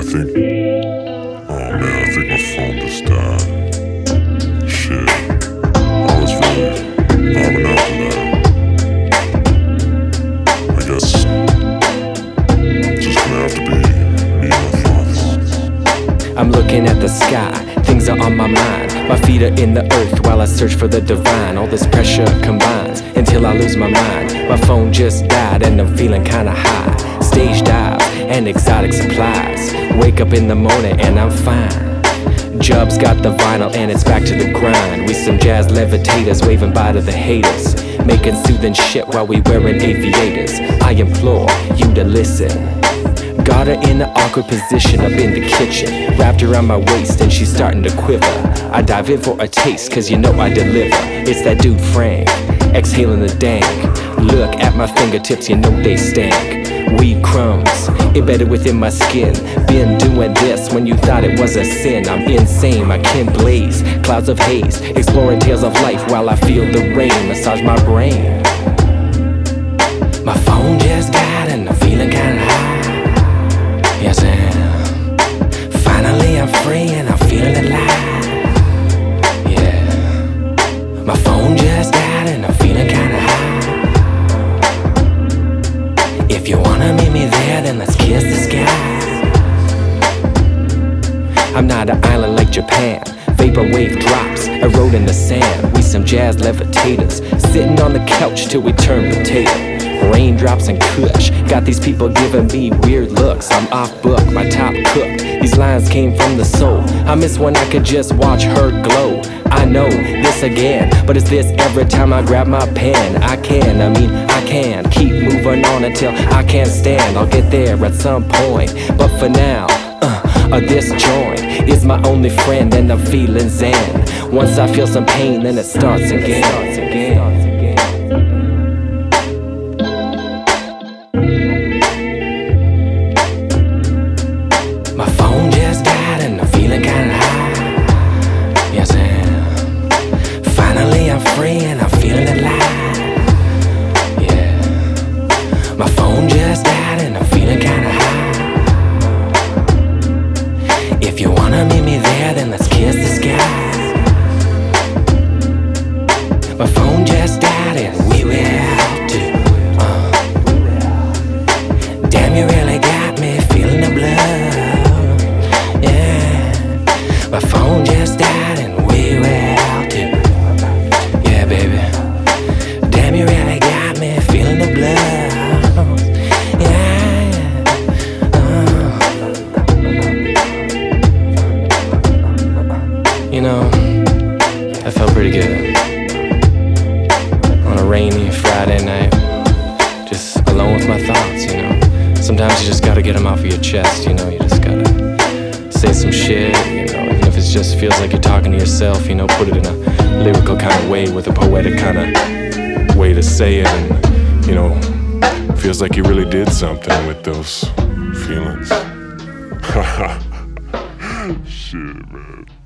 think, oh man, I think my phone just died. Shit, I was really vibing out to that. I guess it's just gonna have to be me and my thoughts. I'm looking at the sky, things are on my mind. My feet are in the earth while I search for the divine. All this pressure combines until I lose my mind. My phone just died and I'm feeling kinda high. Stage dive and exotic supplies. Wake up in the morning and I'm fine. Jub's got the vinyl and it's back to the grind. We some jazz levitators waving bye to the haters, making soothing shit while we wearing aviators. I implore you to listen. Got her in an awkward position up in the kitchen, wrapped around my waist and she's starting to quiver. I dive in for a taste cause you know I deliver. It's that dude Frank, exhaling the dank. Look at my fingertips, you know they stank. Weed crumbs, embedded within my skin. Been doing this when you thought it was a sin. I'm insane, my kin blaze, clouds of haze, exploring tales of life while I feel the rain massage my brain. My phone just died and I'm feeling kinda high. Yes, and finally I'm free and I'm feeling alive. Yeah, my phone just died and I'm feeling kinda high. If you wanna meet me there, then let's kiss the sky. I'm not an island like Japan. Vaporwave drops, erode in the sand. We some jazz levitators, sitting on the couch till we turn potato. Raindrops and kush, got these people giving me weird looks. I'm off book, my top cooked. These lines came from the soul. I miss when I could just watch her glow. I know this again, but it's this every time I grab my pen. I can keep moving on until I can't stand. I'll get there at some point, but for now, this joint is my only friend and I'm feeling zen. Once I feel some pain, then it starts again. My phone just died and I'm feeling kinda high. Yes, and finally I'm free and I'm feeling alive. Yeah, my phone just died and I'm feeling kinda high. If you wanna meet me there, then let's kiss the sky. My phone just died and we will too. Damn, you really got me feeling the blood. My phone just died and we will too. Yeah, baby. Damn, you really got me feeling the blood. Yeah. You know, I felt pretty good on a rainy Friday night, just alone with my thoughts, you know. Sometimes you just gotta get them off of your chest, you know. You just gotta say some shit, you know, even if it just feels like you're talking to yourself, you know, put it in a lyrical kind of way with a poetic kind of way to say it, and, you know, Feels like you really did something with those feelings. Shit, man.